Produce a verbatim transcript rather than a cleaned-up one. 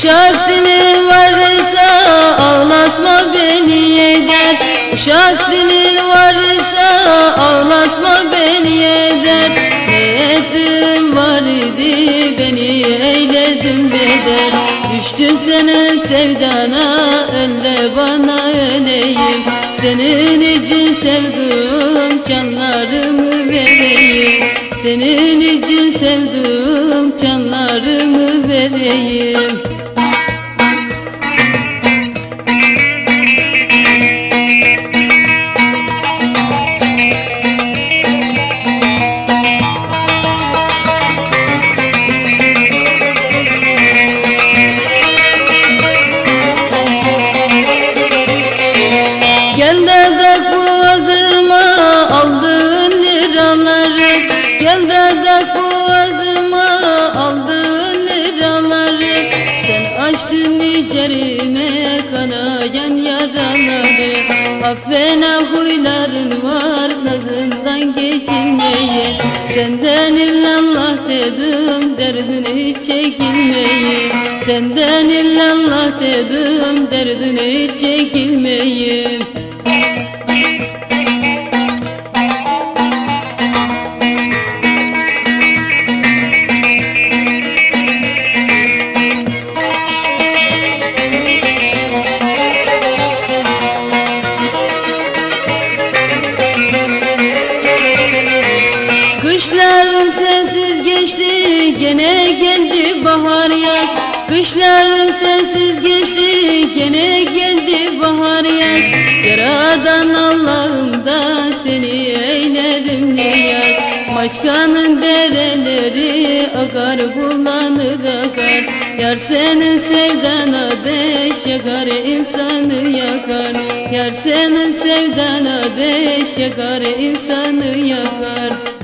Uşak dilin varsa ağlatma beni eder. Uşak dilin varsa ağlatma beni eder. Ne ettim var idi beni eyledim beder. Düştüm senin sevdana öl de bana öleyim. Senin için sevdim canlarımı vereyim. Senin için sevdim canlarımı vereyim. Gel de tak boğazıma aldığın liraları. Gel de tak boğazıma aldığın liraları. Sen açtın içerime kanayan yaraları. Affena huyların var nazından geçinmeyi. Senden illallah dedim derdini çekilmeyi. Senden illallah dedim derdini çekilmeyi. Kışlarım sensiz geçti gene geldi bahar yaz. Kışlarım sensiz geçti gene geldi bahar yaz. Yaradan Allah'ımdan seni eyledim niyaz. Maçkanın dereleri akar bulanır akar. Yar senin sevdana beş yakar insanı yakar. Yar senin sevdana beş yakar insanı yakar.